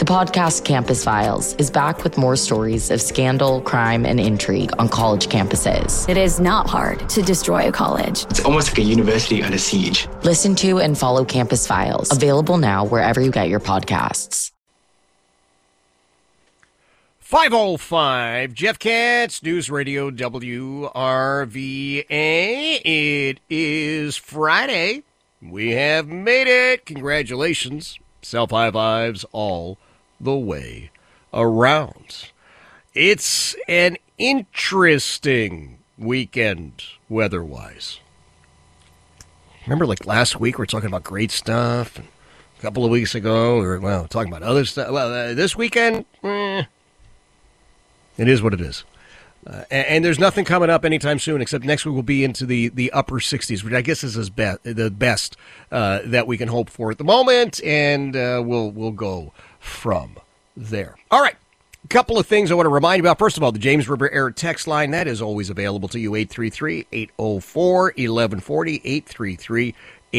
The podcast Campus Files is back with more stories of scandal, crime, and intrigue on college campuses. It is not hard to destroy a college. It's almost like a university under siege. Listen to and follow Campus Files, available now wherever you get your podcasts. 5:05, Jeff Katz, News Radio WRVA. It is Friday. We have made it. Congratulations. Self-high fives all the way around. It's an interesting weekend weather-wise. Remember, like last week, we were talking about great stuff. And a couple of weeks ago, we were talking about other stuff. Well, this weekend, it is what it is. And there's nothing coming up anytime soon, except next week will be into the upper 60s, which I guess is the best that we can hope for at the moment, and we'll go from there. All right, a couple of things I want to remind you about. First of all, the James River Air text line, that is always available to you, 833-804-1140,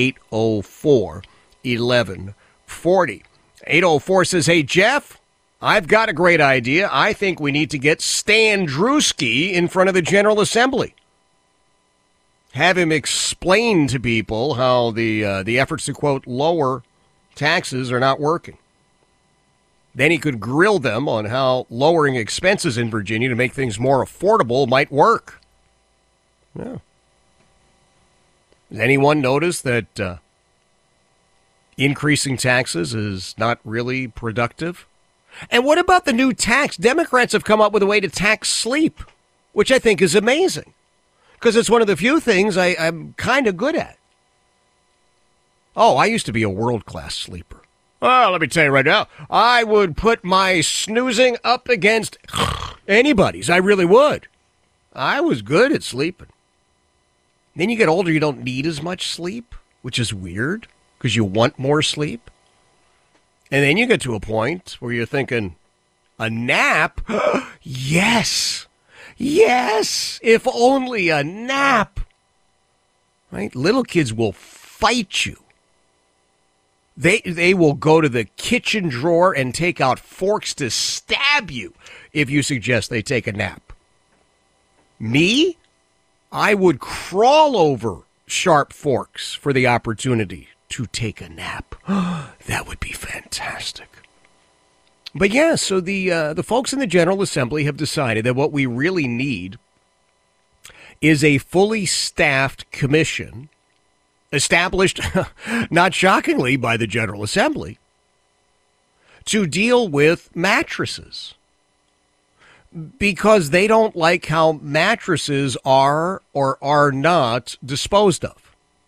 833-804-1140. 804 says, hey, Jeff, I've got a great idea. I think we need to get Stan Drewski in front of the General Assembly. Have him explain to people how the efforts to, quote, lower taxes are not working. Then he could grill them on how lowering expenses in Virginia to make things more affordable might work. Yeah. Has anyone noticed that increasing taxes is not really productive? And what about the new tax? Democrats have come up with a way to tax sleep, which I think is amazing, because it's one of the few things I'm kind of good at. Oh, I used to be a world-class sleeper. Well, let me tell you right now, I would put my snoozing up against anybody's. I really would. I was good at sleeping. Then you get older, you don't need as much sleep, which is weird, because you want more sleep. And then you get to a point where you're thinking, a nap? Yes. Yes. If only a nap. Right? Little kids will fight you. They will go to the kitchen drawer and take out forks to stab you if you suggest they take a nap. Me? I would crawl over sharp forks for the opportunity to take a nap. That would be fantastic. But yeah, so the folks in the General Assembly have decided that what we really need is a fully staffed commission established, not shockingly, by the General Assembly to deal with mattresses, because they don't like how mattresses are or are not disposed of.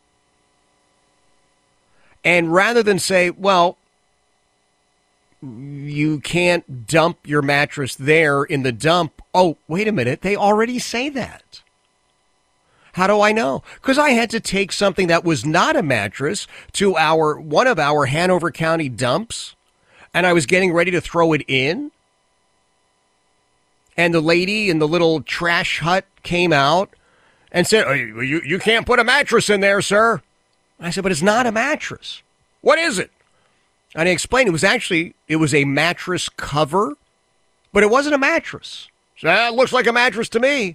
And rather than say, well, you can't dump your mattress there in the dump. Oh, wait a minute. They already say that. How do I know? Because I had to take something that was not a mattress to one of our Hanover County dumps, and I was getting ready to throw it in. And the lady in the little trash hut came out and said, oh, you can't put a mattress in there, sir. I said, but it's not a mattress. What is it? And I explained it was a mattress cover, but it wasn't a mattress. So, it looks like a mattress to me.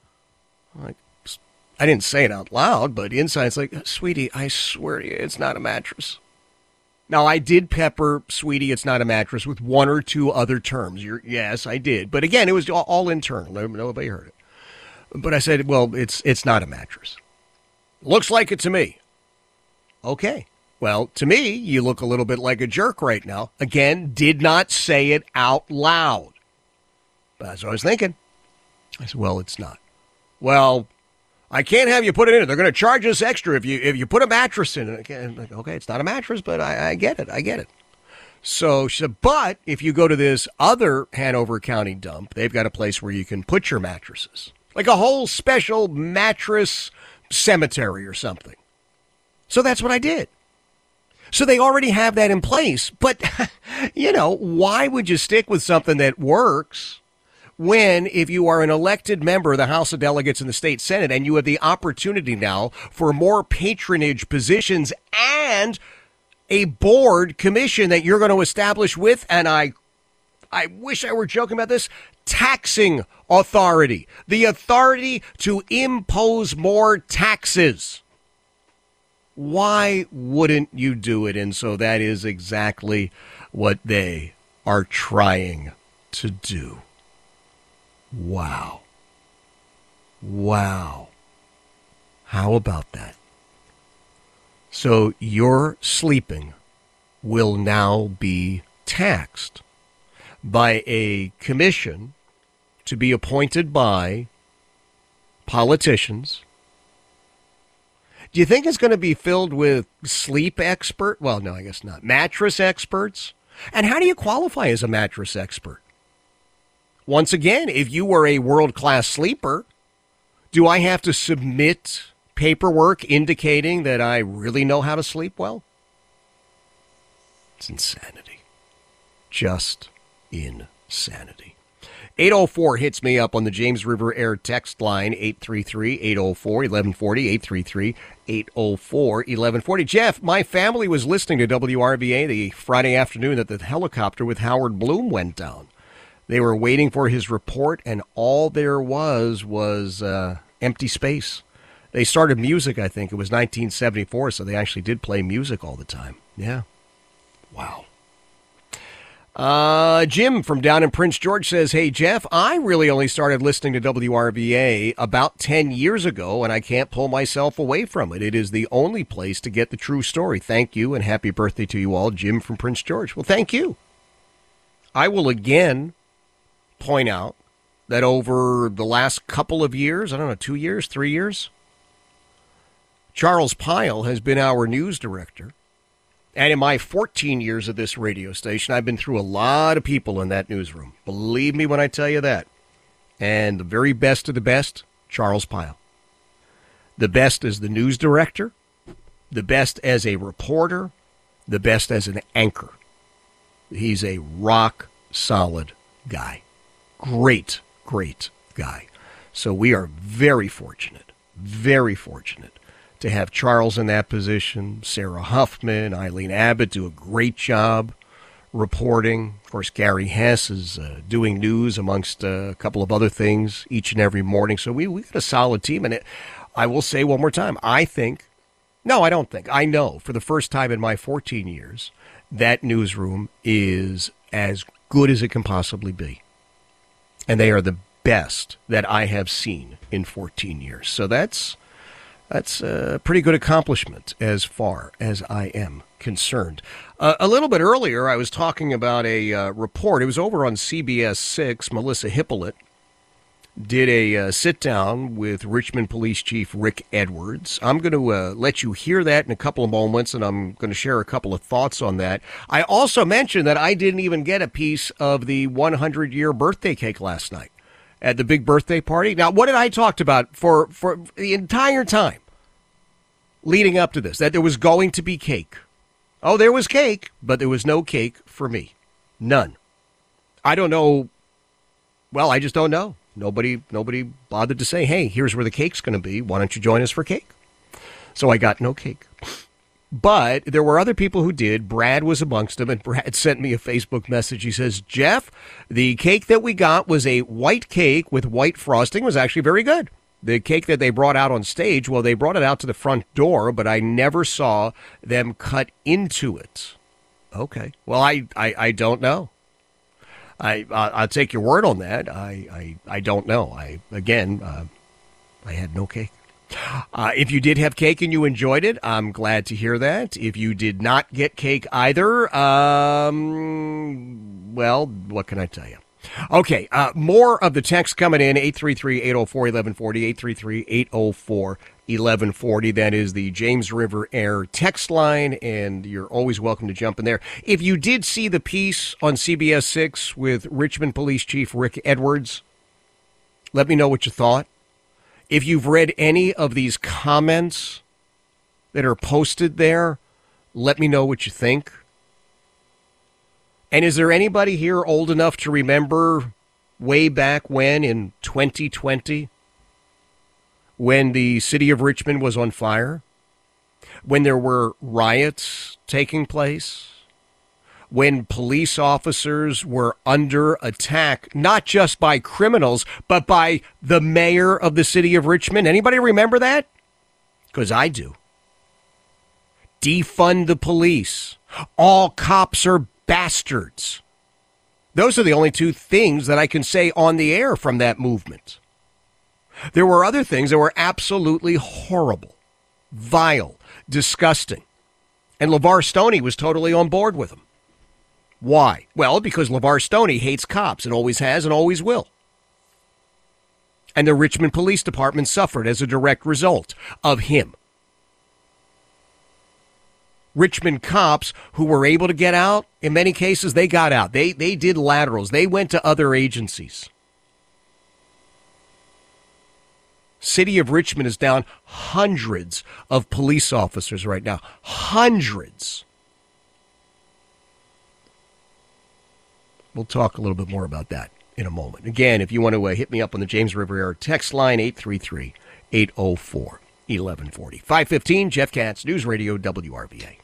I didn't say it out loud, but inside it's like, sweetie, I swear to you, it's not a mattress. Now, I did pepper, sweetie, it's not a mattress with one or two other terms. Yes, I did. But again, it was all internal. Nobody heard it. But I said, well, it's not a mattress. Looks like it to me. Okay. Well, to me, you look a little bit like a jerk right now. Again, did not say it out loud. But that's what I was thinking. I said, well, it's not. Well, I can't have you put it in. They're going to charge us extra if you put a mattress in it. Again, okay, it's not a mattress, but I get it. I get it. So she said, but if you go to this other Hanover County dump, they've got a place where you can put your mattresses. Like a whole special mattress cemetery or something. So that's what I did. So they already have that in place. But, why would you stick with something that works when, if you are an elected member of the House of Delegates in the state Senate and you have the opportunity now for more patronage positions and a board commission that you're going to establish with, and I wish I were joking about this, taxing authority, the authority to impose more taxes. Why wouldn't you do it? And so that is exactly what they are trying to do. Wow. Wow. How about that? So your sleeping will now be taxed by a commission to be appointed by politicians. Do you think it's going to be filled with sleep expert? Well, no, I guess not. Mattress experts? And how do you qualify as a mattress expert? Once again, if you were a world-class sleeper, do I have to submit paperwork indicating that I really know how to sleep well? It's insanity. Just insanity. 804 hits me up on the James River Air text line, 833-804-1140, 833-804-1140. Jeff, my family was listening to WRVA the Friday afternoon that the helicopter with Howard Bloom went down. They were waiting for his report, and all there was empty space. They started music, I think. It was 1974, so they actually did play music all the time. Yeah. Wow. Jim from down in Prince George says, hey, Jeff, I really only started listening to WRVA about 10 years ago, and I can't pull myself away from it. It is the only place to get the true story. Thank you, and happy birthday to you all. Jim from Prince George. Well, thank you. I will again point out that over the last couple of years, I don't know, 2 years, 3 years, Charles Pyle has been our news director. And in my 14 years of this radio station, I've been through a lot of people in that newsroom. Believe me when I tell you that. And the very best of the best, Charles Pyle. The best as the news director, the best as a reporter, the best as an anchor. He's a rock-solid guy. Great, great guy. So we are very fortunate to have Charles in that position. Sarah Huffman, Eileen Abbott do a great job reporting. Of course, Gary Hess is doing news amongst a couple of other things each and every morning. So we got a solid team. And I will say one more time, I know for the first time in my 14 years, that newsroom is as good as it can possibly be. And they are the best that I have seen in 14 years. So that's a pretty good accomplishment as far as I am concerned. A little bit earlier, I was talking about a report. It was over on CBS 6. Melissa Hippolyte did a sit-down with Richmond Police Chief Rick Edwards. I'm going to let you hear that in a couple of moments, and I'm going to share a couple of thoughts on that. I also mentioned that I didn't even get a piece of the 100-year birthday cake last night at the big birthday party. Now, what did I talk about for the entire time leading up to this? That there was going to be cake. Oh, there was cake, but there was no cake for me. None. I don't know. Well, I just don't know. Nobody bothered to say, hey, here's where the cake's going to be. Why don't you join us for cake? So I got no cake. But there were other people who did. Brad was amongst them, and Brad sent me a Facebook message. He says, Jeff, the cake that we got was a white cake with white frosting. It was actually very good. The cake that they brought out on stage, well, they brought it out to the front door, but I never saw them cut into it. Okay. Well, I don't know. I'll take your word on that. I don't know. I had no cake. If you did have cake and you enjoyed it, I'm glad to hear that. If you did not get cake either, well, what can I tell you? Okay, more of the text coming in, 833-804-1140, 833-804-1140. That is the James River Air text line, and you're always welcome to jump in there. If you did see the piece on CBS 6 with Richmond Police Chief Rick Edwards, let me know what you thought. If you've read any of these comments that are posted there, let me know what you think. And is there anybody here old enough to remember way back when in 2020 when the city of Richmond was on fire? when there were riots taking place, when police officers were under attack, not just by criminals, but by the mayor of the city of Richmond. Anybody remember that? Because I do. Defund the police. All cops are bastards. Those are the only two things that I can say on the air from that movement. There were other things that were absolutely horrible, vile, disgusting. And LeVar Stoney was totally on board with them. Why? Well, because LeVar Stoney hates cops and always has and always will. And the Richmond Police Department suffered as a direct result of him. Richmond cops who were able to get out, in many cases, they got out. They did laterals. They went to other agencies. City of Richmond is down hundreds of police officers right now. Hundreds. We'll talk a little bit more about that in a moment. Again, if you want to hit me up on the James River Air text line, 833-804-1140. 5:15, Jeff Katz, News Radio WRVA.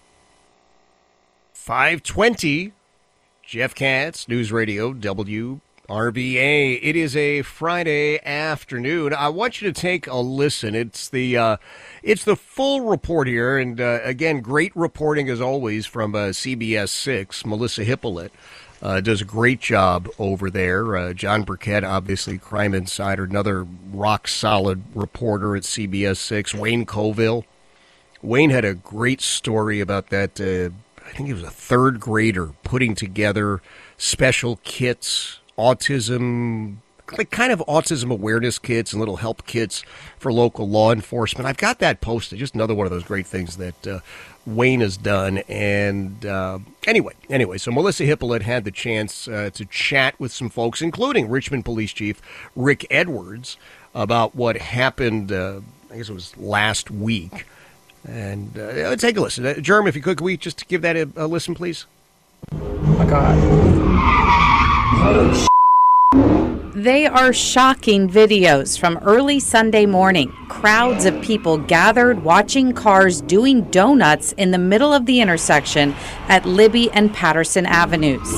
5:20, Jeff Katz, News Radio WRVA. It is a Friday afternoon. I want you to take a listen. It's the full report here, and again, great reporting as always from CBS 6. Melissa Hippolyte does a great job over there. John Burkett, obviously, Crime Insider, another rock-solid reporter at CBS 6. Wayne Colville. Wayne had a great story about that, I think he was a third grader putting together special kits, autism, like kind of autism awareness kits and little help kits for local law enforcement. I've got that posted. Just another one of those great things that Wayne has done. And anyway, so Melissa Hippolyte had the chance to chat with some folks, including Richmond Police Chief Rick Edwards, about what happened, I guess it was last week. And let's take a listen. Jeremy, if you could we just give that a listen, please? Oh, my God. They are shocking videos from early Sunday morning. Crowds of people gathered watching cars doing donuts in the middle of the intersection at Libby and Patterson Avenues.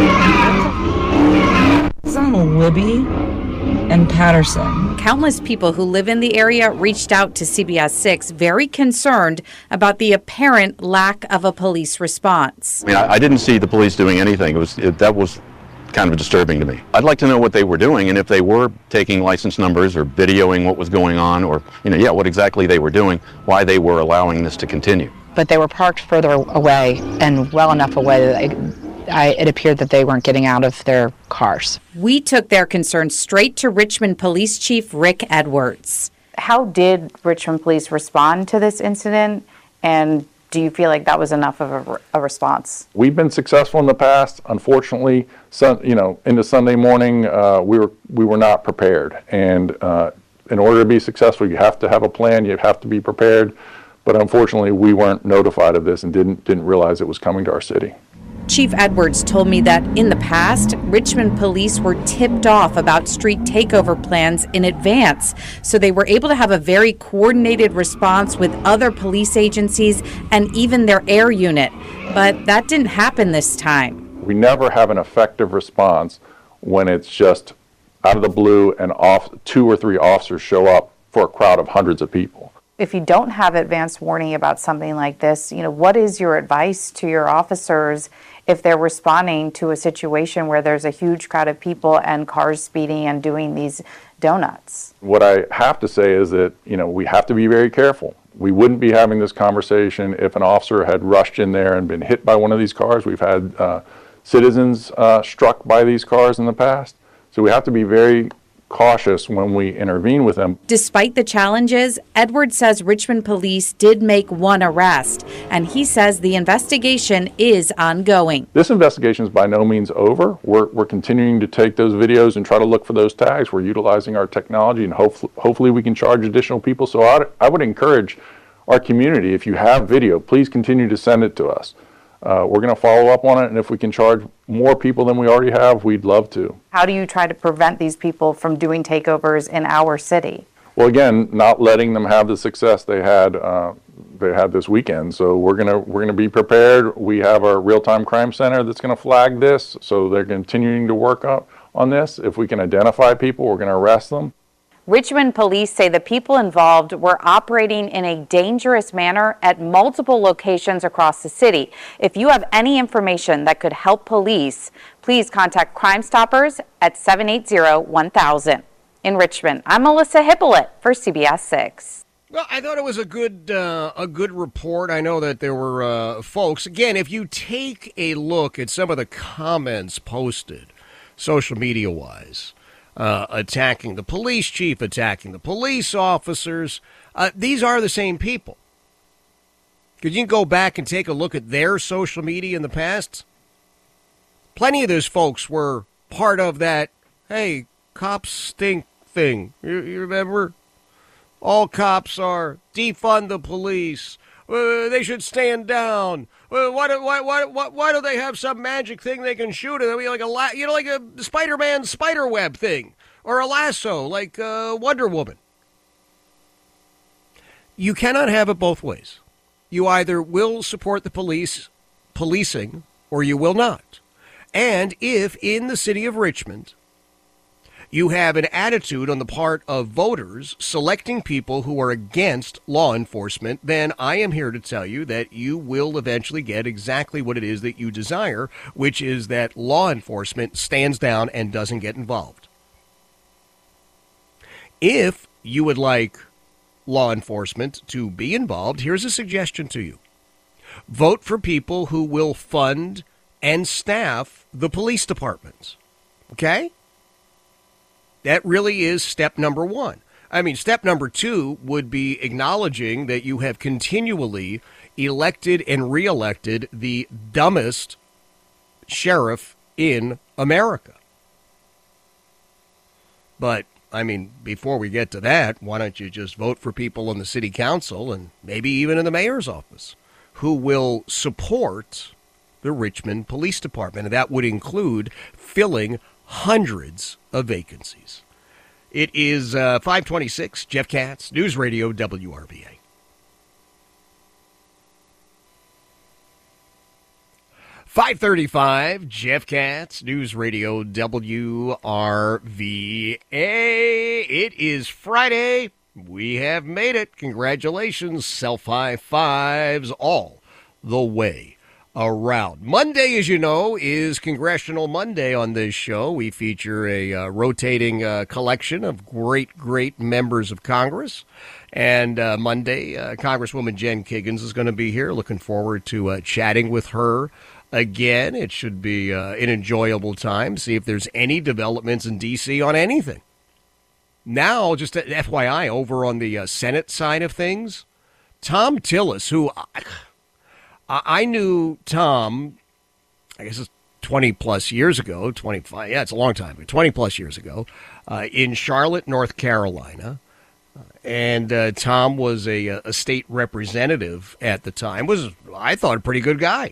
It's on Libby and Patterson. Countless people who live in the area reached out to CBS 6, very concerned about the apparent lack of a police response. I mean, I didn't see the police doing anything. That was kind of disturbing to me. I'd like to know what they were doing and if they were taking license numbers or videoing what was going on or, what exactly they were doing, why they were allowing this to continue. But they were parked further away and well enough away that it appeared that they weren't getting out of their cars. We took their concerns straight to Richmond Police Chief Rick Edwards. How did Richmond Police respond to this incident, and do you feel like that was enough of a response? We've been successful in the past. Unfortunately, into Sunday morning, we were not prepared. And in order to be successful, you have to have a plan. You have to be prepared. But unfortunately, we weren't notified of this and didn't realize it was coming to our city. Chief Edwards told me that in the past, Richmond police were tipped off about street takeover plans in advance, so they were able to have a very coordinated response with other police agencies and even their air unit. But that didn't happen this time. We never have an effective response when it's just out of the blue and 2 or 3 officers show up for a crowd of hundreds of people. If you don't have advance warning about something like this, what is your advice to your officers if they're responding to a situation where there's a huge crowd of people and cars speeding and doing these donuts? What I have to say is that, we have to be very careful. We wouldn't be having this conversation if an officer had rushed in there and been hit by one of these cars. We've had citizens struck by these cars in the past. So we have to be very cautious when we intervene with them. Despite the challenges, Edwards says Richmond police did make one arrest, and he says the investigation is ongoing. This investigation is by no means over. We're continuing to take those videos and try to look for those tags. We're utilizing our technology, and hopefully we can charge additional people. So I would encourage our community, if you have video, please continue to send it to us. We're going to follow up on it, and if we can charge more people than we already have, we'd love to. How do you try to prevent these people from doing takeovers in our city? Well, again, not letting them have the success they had they had this weekend. So we're gonna be prepared. We have our real-time crime center that's gonna flag this. So they're continuing to work on this. If we can identify people, we're gonna arrest them. Richmond police say the people involved were operating in a dangerous manner at multiple locations across the city. If you have any information that could help police, please contact Crime Stoppers at 780-1000. In Richmond, I'm Melissa Hippolyte for CBS 6. Well, I thought it was a good report. I know that there were folks. Again, if you take a look at some of the comments posted, social media-wise, attacking the police chief, attacking the police officers, these are the same people. Because you can go back and take a look at their social media in the past. Plenty of those folks were part of that, hey, cops stink thing. You remember? All cops are defund the police. They should stand down. Why do they have some magic thing they can shoot at? I mean, like a Spider-Man spider web thing, or a lasso, like Wonder Woman. You cannot have it both ways. You either will support the policing, or you will not. And if in the city of Richmond you have an attitude on the part of voters selecting people who are against law enforcement, then I am here to tell you that you will eventually get exactly what it is that you desire, which is that law enforcement stands down and doesn't get involved. If you would like law enforcement to be involved, here's a suggestion to you. Vote for people who will fund and staff the police departments. Okay? That really is step number one. I mean, step number two would be acknowledging that you have continually elected and reelected the dumbest sheriff in America. But, I mean, before we get to that, why don't you just vote for people in the city council and maybe even in the mayor's office who will support the Richmond Police Department? And that would include filling hundreds of vacancies. It is 5:26. Jeff Katz, News Radio WRVA. .535, Jeff Katz, News Radio WRVA. It is Friday. We have made it. Congratulations. Self-high fives all the way around. Monday, as you know, is Congressional Monday on this show. We feature a rotating collection of great members of Congress. And Monday, Congresswoman Jen Kiggans is going to be here. Looking forward to chatting with her again. It should be an enjoyable time. See if there's any developments in D.C. on anything. Now, just an FYI, over on the Senate side of things, Tom Tillis, who I knew Tom, I guess it's 20-plus years ago, 25, yeah, it's a long time, 20-plus years ago, in Charlotte, North Carolina. And Tom was a state representative at the time, was, I thought, a pretty good guy.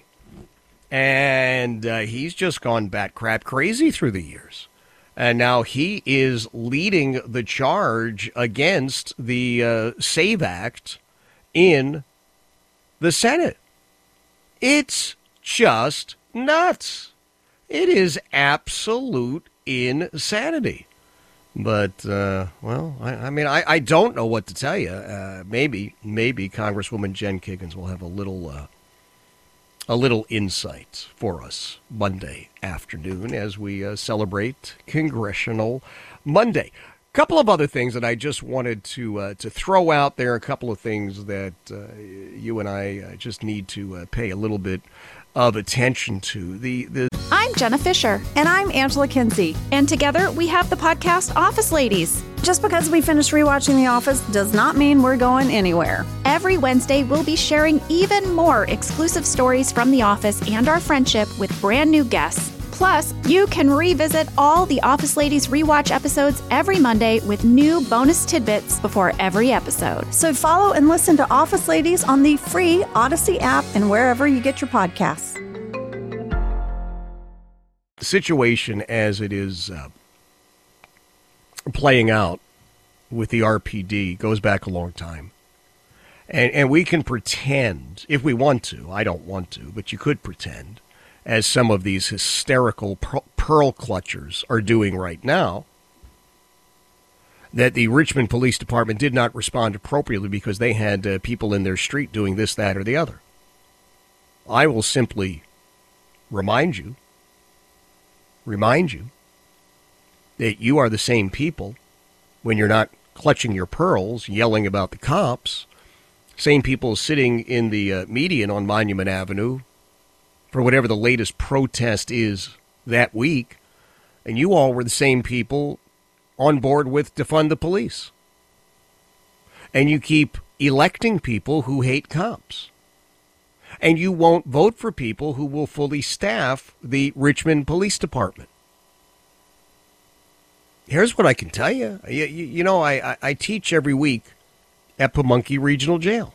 And he's just gone bat crap crazy through the years. And now he is leading the charge against the SAVE Act in the Senate. It's just nuts. It is absolute insanity. But, well, I don't know what to tell you. Maybe Congresswoman Jen Kiggans will have a little insight for us Monday afternoon as we celebrate Congressional Monday. A couple of other things that I just wanted to throw out there, a couple of things that you and I just need to pay a little bit of attention to. I'm Jenna Fisher. And I'm Angela Kinsey. And together we have the podcast Office Ladies. Just because we finished rewatching The Office does not mean we're going anywhere. Every Wednesday, we'll be sharing even more exclusive stories from The Office and our friendship with brand new guests. Plus, you can revisit all the Office Ladies rewatch episodes every Monday with new bonus tidbits before every episode. So follow and listen to Office Ladies on the free Odyssey app and wherever you get your podcasts. The situation as it is playing out with the RPD goes back a long time. And we can pretend, if we want to, I don't want to, but you could pretend, as some of these hysterical pearl clutchers are doing right now, that the Richmond Police Department did not respond appropriately because they had people in their street doing this, that, or the other. I will simply remind you that you are the same people when you're not clutching your pearls, yelling about the cops, same people sitting in the median on Monument Avenue for whatever the latest protest is that week, and you all were the same people on board with defund the police. And you keep electing people who hate cops. And you won't vote for people who will fully staff the Richmond Police Department. Here's what I can tell you. You know, I teach every week at Pamunkey Regional Jail.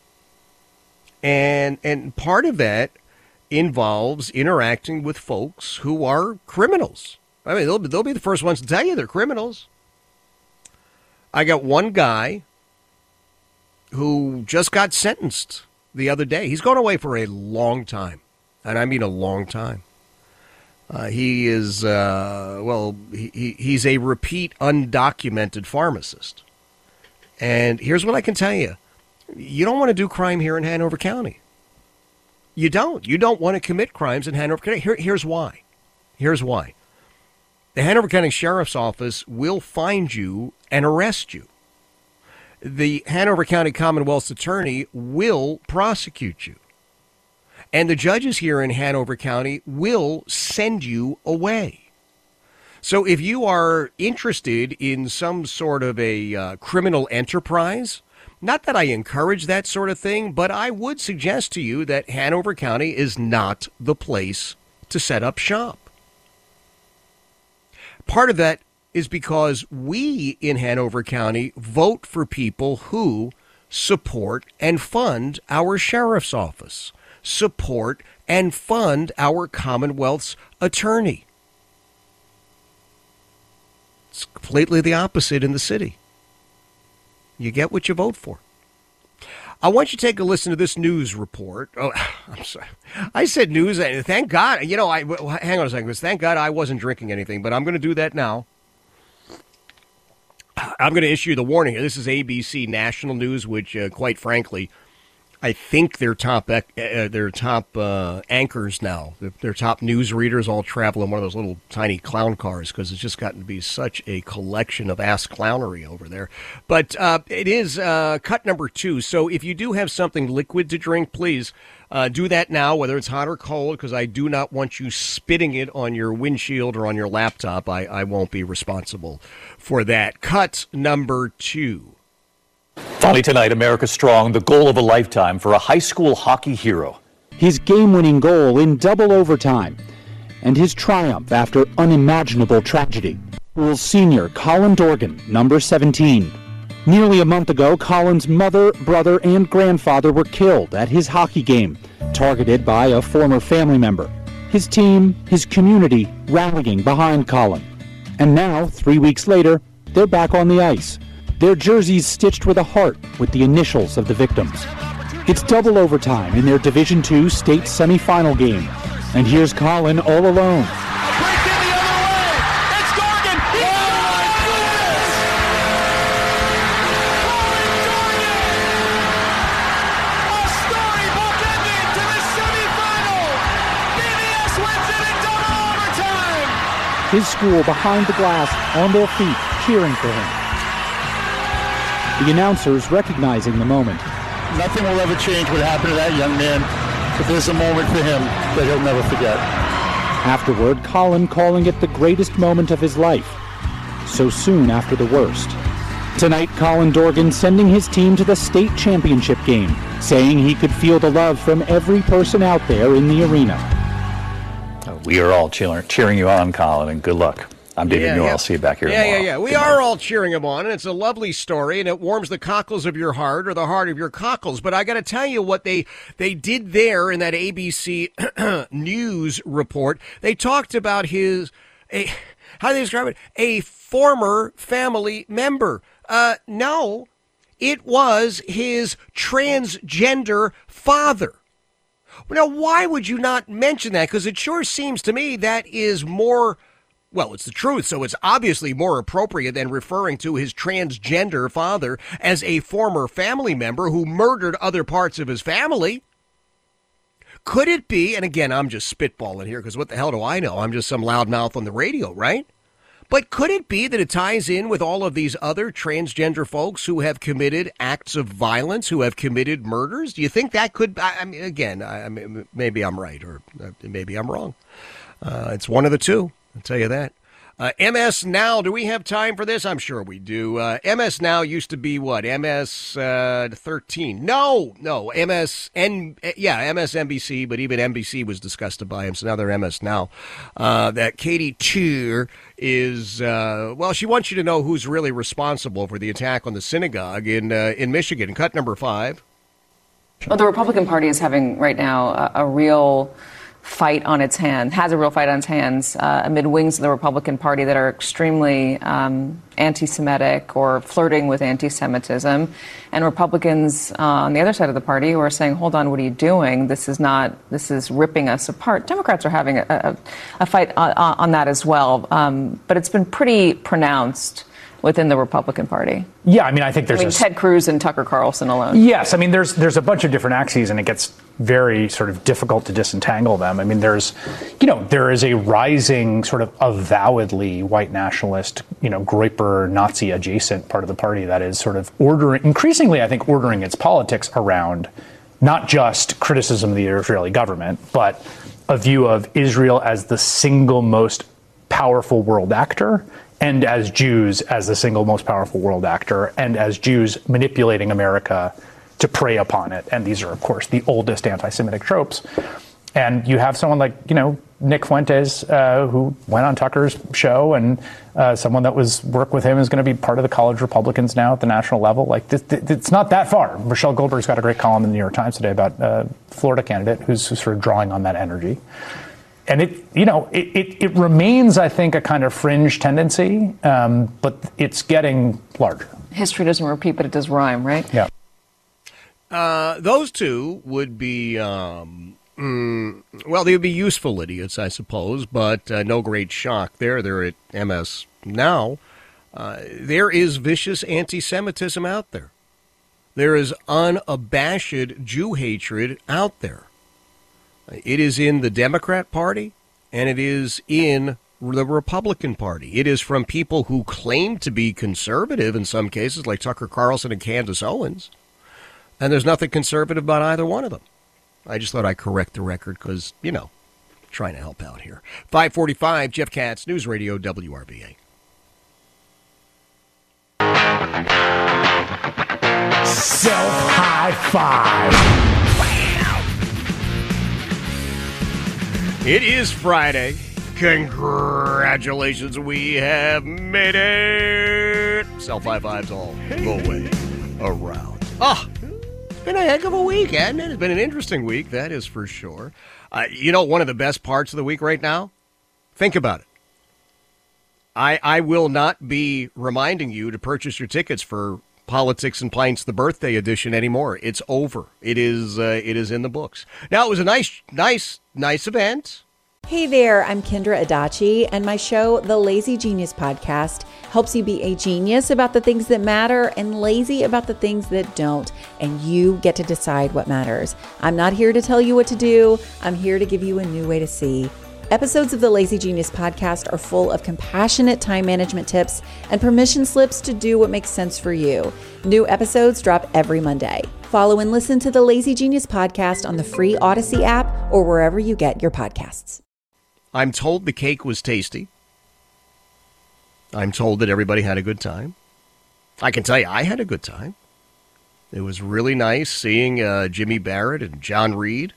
And part of that involves interacting with folks who are criminals. I mean, they'll be the first ones to tell you they're criminals. I got one guy who just got sentenced the other day. He's gone away for a long time, and I mean a long time. He is, he's a repeat undocumented pharmacist. And here's what I can tell you. You don't want to do crime here in Hanover County. You don't. You don't want to commit crimes in Hanover County. Here's why. Here's why. The Hanover County Sheriff's Office will find you and arrest you. The Hanover County Commonwealth's Attorney will prosecute you. And the judges here in Hanover County will send you away. So if you are interested in some sort of a criminal enterprise, not that I encourage that sort of thing, but I would suggest to you that Hanover County is not the place to set up shop. Part of that is because we in Hanover County vote for people who support and fund our sheriff's office, support and fund our Commonwealth's attorney. It's completely the opposite in the city. You get what you vote for. I want you to take a listen to this news report. Oh, I'm sorry. I said news. Thank God. You know, hang on a second. Thank God I wasn't drinking anything, but I'm going to do that now. I'm going to issue the warning here. This is ABC National News, which, quite frankly, I think their top anchors now, their top news readers all travel in one of those little tiny clown cars because it's just gotten to be such a collection of ass clownery over there. But it is cut number 2. So if you do have something liquid to drink, please do that now, whether it's hot or cold, because I do not want you spitting it on your windshield or on your laptop. I won't be responsible for that. Cut number 2. Finally tonight, America Strong, the goal of a lifetime for a high school hockey hero. His game-winning goal in double overtime, and his triumph after unimaginable tragedy. School's senior Colin Dorgan, number 17. Nearly a month ago, Colin's mother, brother, and grandfather were killed at his hockey game, targeted by a former family member. His team, his community, rallying behind Colin. And now, 3 weeks later, they're back on the ice. Their jerseys stitched with a heart with the initials of the victims. It's double overtime in their Division II state semifinal game. And here's Colin all alone. His school behind the glass, on their feet, cheering for him. The announcers recognizing the moment. Nothing will ever change what happened to that young man, but there's a moment for him that he'll never forget. Afterward, Colin calling it the greatest moment of his life, so soon after the worst. Tonight, Colin Dorgan sending his team to the state championship game, saying he could feel the love from every person out there in the arena. We are all cheering you on, Colin, and good luck. I'm David Muir. I'll see you back here tomorrow. Yeah. We are all cheering him on, and it's a lovely story, and it warms the cockles of your heart or the heart of your cockles. But I got to tell you what they did there in that ABC News report. They talked about how do they describe it? A former family member. No, It was his transgender father. Now, why would you not mention that? Because it sure seems to me that is more, well, it's the truth, so it's obviously more appropriate than referring to his transgender father as a former family member who murdered other parts of his family. Could it be, and again, I'm just spitballing here because what the hell do I know? I'm just some loudmouth on the radio, right? But could it be that it ties in with all of these other transgender folks who have committed acts of violence, who have committed murders? Do you think that could, I mean, again, maybe I'm right or maybe I'm wrong. It's one of the two, I'll tell you that. MS Now, do we have time for this? I'm sure we do. MS Now used to be what? MS 13. No, MSNBC, but even NBC was disgusted by him, so now they're MS Now. That Katie Tur is, she wants you to know who's really responsible for the attack on the synagogue in Michigan. Cut number 5. Well, the Republican Party is having right now a real fight on its hands, has a real fight on its hands amid wings of the Republican Party that are extremely anti-Semitic or flirting with anti-Semitism, and Republicans on the other side of the party who are saying, hold on, what are you doing? This is ripping us apart. Democrats are having a fight on that as well, but it's been pretty pronounced within the Republican Party. Yeah, I mean, I think there's Ted Cruz and Tucker Carlson alone. Yes, I mean, there's a bunch of different axes, and it gets very sort of difficult to disentangle them. I mean, there is a rising sort of avowedly white nationalist, Groyper Nazi adjacent part of the party that is sort of increasingly, I think, ordering its politics around not just criticism of the Israeli government, but a view of Israel as the single most powerful world actor, and as Jews as the single most powerful world actor, and as Jews manipulating America to prey upon it. And these are, of course, the oldest anti-Semitic tropes. And you have someone like, Nick Fuentes, who went on Tucker's show, and someone that worked with him is going to be part of the college Republicans now at the national level. Like, it's not that far. Michelle Goldberg's got a great column in the New York Times today about Florida candidate who's sort of drawing on that energy. And it remains, I think, a kind of fringe tendency, but it's getting larger. History doesn't repeat, but it does rhyme, right? Yeah. Those two would be, they would be useful idiots, I suppose, but no great shock there. They're at MS Now. There is vicious anti-Semitism out there. There is unabashed Jew hatred out there. It is in the Democrat Party, and it is in the Republican Party. It is from people who claim to be conservative in some cases, like Tucker Carlson and Candace Owens. And there's nothing conservative about either one of them. I just thought I'd correct the record because, trying to help out here. 545, Jeff Katz, News Radio, WRVA. Self-high five. It is Friday. Congratulations, we have made it. Self-high fives all the way around. It's been a heck of a week, hasn't it? It's been an interesting week, that is for sure. One of the best parts of the week right now? Think about it. I will not be reminding you to purchase your tickets for Politics and Pints, the birthday edition anymore. It's over. It is in the books. Now, it was a nice event. Hey there, I'm Kendra Adachi, and my show, The Lazy Genius Podcast, helps you be a genius about the things that matter and lazy about the things that don't, and you get to decide what matters. I'm not here to tell you what to do. I'm here to give you a new way to see. Episodes of the Lazy Genius Podcast are full of compassionate time management tips and permission slips to do what makes sense for you. New episodes drop every Monday. Follow and listen to the Lazy Genius Podcast on the free Odyssey app or wherever you get your podcasts. I'm told the cake was tasty. I'm told that everybody had a good time. I can tell you I had a good time. It was really nice seeing Jimmy Barrett and John Reed.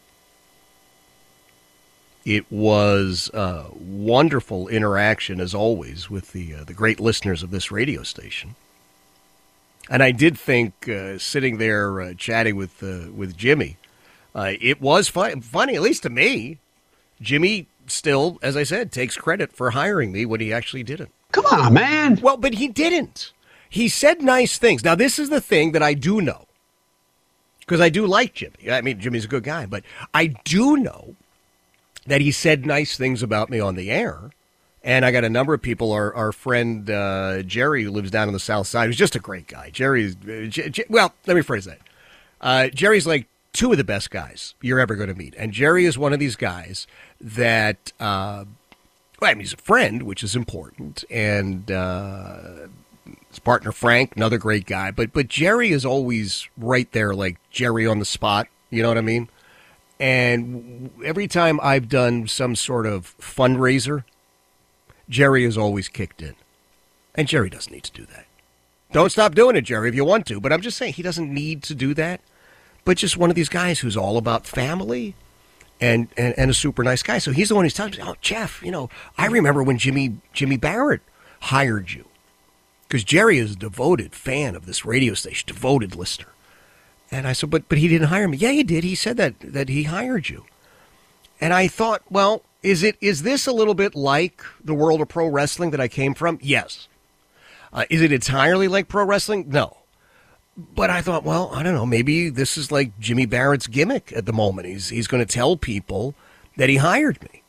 It was wonderful interaction, as always, with the great listeners of this radio station. And I did think, sitting there chatting with Jimmy, it was funny, at least to me. Jimmy still, as I said, takes credit for hiring me when he actually didn't. Come on, man. Well, but he didn't. he said nice things. Now, this is the thing that I do know, because I do like Jimmy. I mean, Jimmy's a good guy, but I do know that he said nice things about me on the air. And I got a number of people, our friend Jerry, who lives down on the south side, who's just a great guy. Jerry's, well, let me phrase that. Jerry's like two of the best guys you're ever going to meet. And Jerry is one of these guys that, well, I mean, he's a friend, which is important. And his partner, Frank, another great guy. But Jerry is always right there, like Jerry on the spot. You know what I mean? And every time I've done some sort of fundraiser, Jerry has always kicked in. And Jerry doesn't need to do that. Don't stop doing it, Jerry, if you want to. But I'm just saying he doesn't need to do that. But just one of these guys who's all about family and a super nice guy. So he's the one who's telling me, oh, Jeff, you know, I remember when Jimmy Barrett hired you. Because Jerry is a devoted fan of this radio station, devoted listener. And I said, but he didn't hire me. Yeah, he did. He said that he hired you. And I thought, well, is this a little bit like the world of pro wrestling that I came from? Yes. Is it entirely like pro wrestling? No. But I thought, well, I don't know. Maybe this is like Jimmy Barrett's gimmick at the moment. He's going to tell people that he hired me.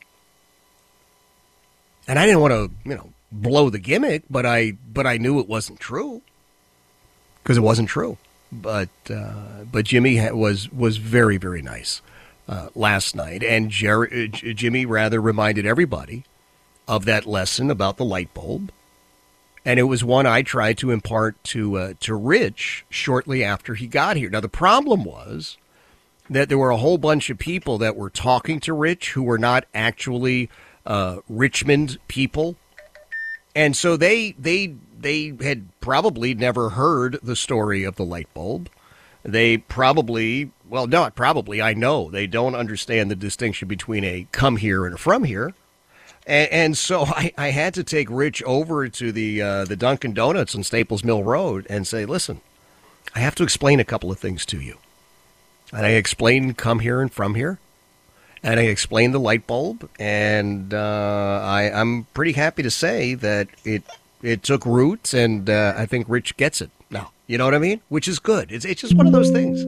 And I didn't want to, blow the gimmick, but I knew it wasn't true because it wasn't true. But Jimmy was very, very nice last night, and Jimmy rather reminded everybody of that lesson about the light bulb, and it was one I tried to impart to Rich shortly after he got here. Now the problem was that there were a whole bunch of people that were talking to Rich who were not actually Richmond people, and so they had probably never heard the story of the light bulb. They probably, well, not probably, I know, they don't understand the distinction between a come here and a from here. And so I had to take Rich over to the Dunkin' Donuts on Staples Mill Road and say, listen, I have to explain a couple of things to you. And I explained come here and from here. And I explained the light bulb. And I'm pretty happy to say that it took roots, and I think Rich gets it now. You know what I mean? Which is good. It's just one of those things.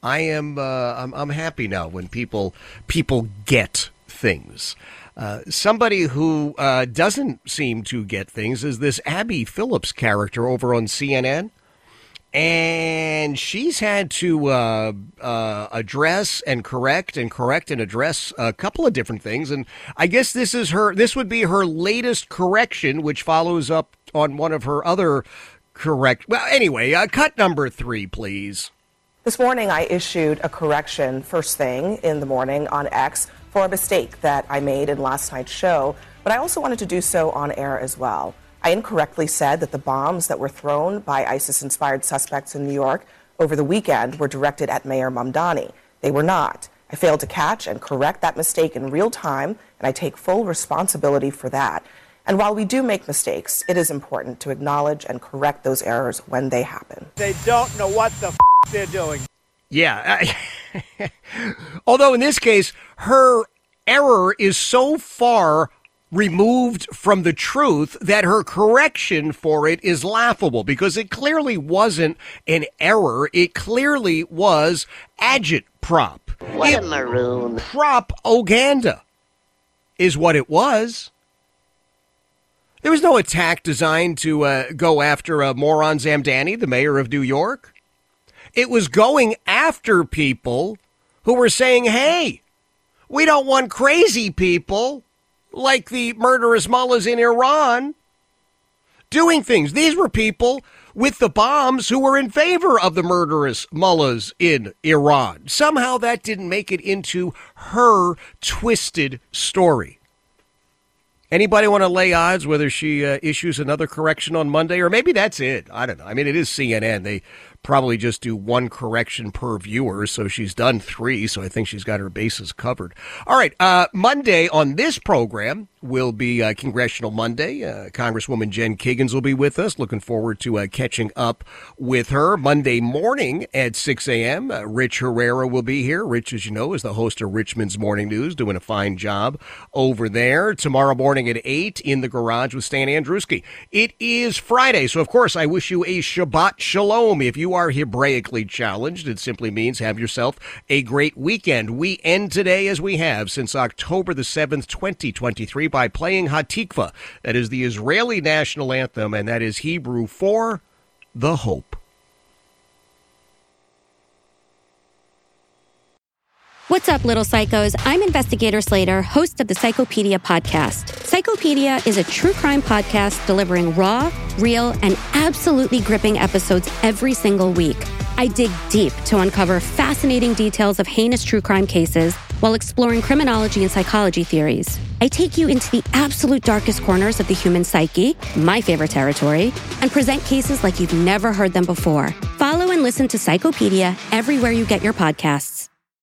I'm happy now when people get things. Somebody who doesn't seem to get things is this Abby Phillips character over on CNN. And she's had to address and correct and address a couple of different things. And I guess this would be her latest correction, which follows up on one of her other well, anyway, cut number 3, please. This morning, I issued a correction first thing in the morning on X for a mistake that I made in last night's show, but I also wanted to do so on air as well. I incorrectly said that the bombs that were thrown by ISIS-inspired suspects in New York over the weekend were directed at Mayor Mamdani. They were not. I failed to catch and correct that mistake in real time, and I take full responsibility for that. And while we do make mistakes, it is important to acknowledge and correct those errors when they happen. They don't know what the they're doing. Yeah. Although in this case, her error is so far removed from the truth that her correction for it is laughable, because it clearly wasn't an error. It clearly was agitprop. What a maroon. Propaganda is what it was. There was no attack designed to go after Moron Zamdani, the mayor of New York. It was going after people who were saying, hey, we don't want crazy people like the murderous mullahs in Iran doing things. These were people with the bombs who were in favor of the murderous mullahs in Iran. Somehow that didn't make it into her twisted story. Anybody want to lay odds whether she issues another correction on Monday? Or maybe that's it. I don't know. I mean, it is CNN. They probably just do one correction per viewer, so she's done 3, so I think she's got her bases covered. All right, Monday on this program will be Congressional Monday. Congresswoman Jen Kiggans will be with us. Looking forward to catching up with her. Monday morning at 6 a.m., Rich Herrera will be here. Rich, as you know, is the host of Richmond's Morning News, doing a fine job over there. Tomorrow morning at 8 in the garage with Stan Andruski. It is Friday, so of course I wish you a Shabbat Shalom. If you are Hebraically challenged, it simply means have yourself a great weekend. We end today as we have since October the 7th, 2023, by playing Hatikva. That is the Israeli national anthem, and that is Hebrew for the hope. What's up, little psychos? I'm Investigator Slater, host of the Psychopedia podcast. Psychopedia is a true crime podcast delivering raw, real, and absolutely gripping episodes every single week. I dig deep to uncover fascinating details of heinous true crime cases while exploring criminology and psychology theories. I take you into the absolute darkest corners of the human psyche, my favorite territory, and present cases like you've never heard them before. Follow and listen to Psychopedia everywhere you get your podcasts.